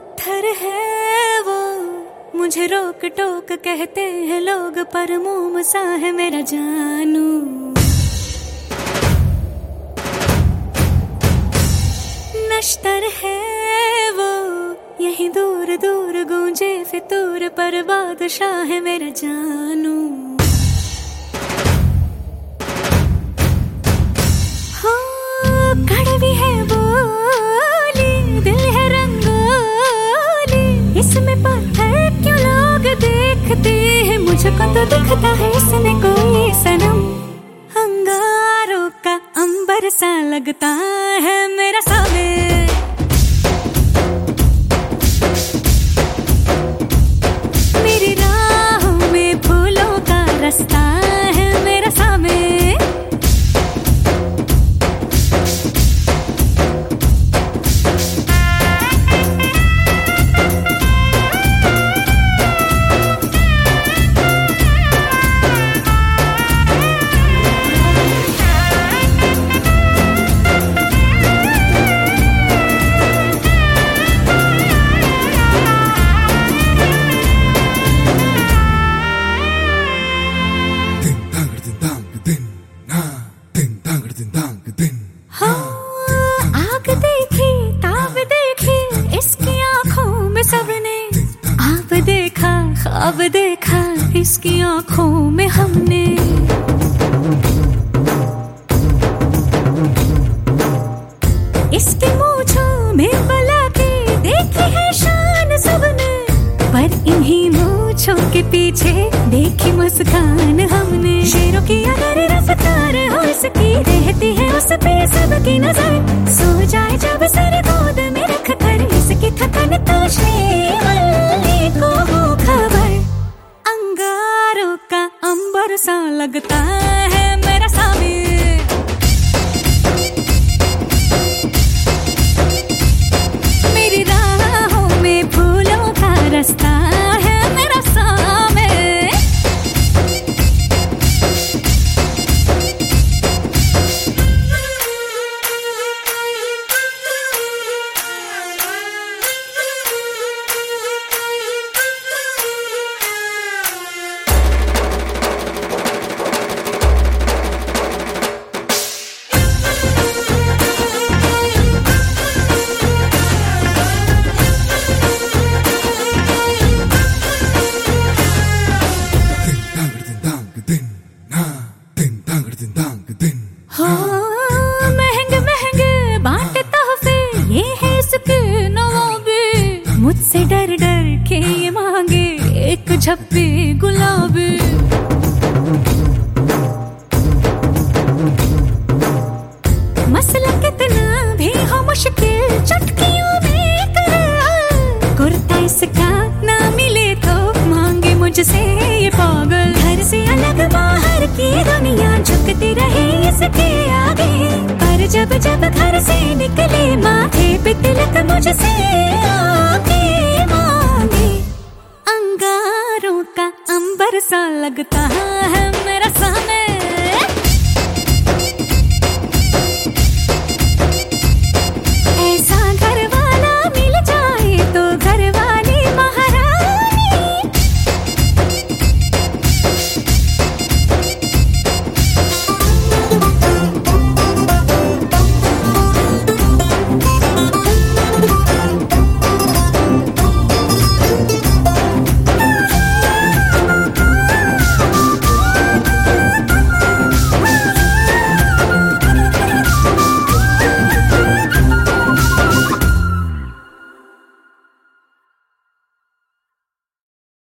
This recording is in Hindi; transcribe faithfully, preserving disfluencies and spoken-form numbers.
पत्थर है वो, मुझे रोक टोक कहते हैं लोग, पर मोम सा है मेरा जानू। नश्तर है वो, यही दूर दूर गूंजे फितूर, पर बादशाह है मेरा जानू। हो कड़वी है बोली, दिल है रंगोली, इसमें पत्थर क्यों लोग देखते हैं, मुझको तो दिखता है इसमें कोई सनम। अंगारों का अंबर सा लगता है मेरा सामने, मेरी राहों में फूलों का रास्ता है मेरा सामने। आग देखी ताब देखी इसकी आंखों में सबने, आप देखा ख्वाब देखा इसकी आंखों में हमने। इसकी मूंछों में बला के देखी है शान सबने, पर इन्हीं मूंछों के पीछे देखी मुस्कान हमने। शेरों की अगर रफ्तार हो इसकी, रहती है उस पे सबकी नजर, सो जाए जब सर गोद में रख कर, इसकी थकन तो शेवल्ले को हो खबर। अंगारों का अंबर सा लगता है मेरा सामी, मेरी राहों में फूलों का रास्ता है मेरा सामे। हो महंगे महंगे बांटे तोहफे, ये है इसके नवाबे, मुझसे डर डर के ये मांगे एक झप्पी गुलाबी। मसला कितना भी हो मुश्किल, चुटकियों में कर, कुर्ता इसका ना मिले तो मांगे मुझसे ये पागल। घर से अलग बाहर की दुनिया झुकती रहे इसके आगे, पर जब जब घर से निकले माथे पे तिलक मुझसे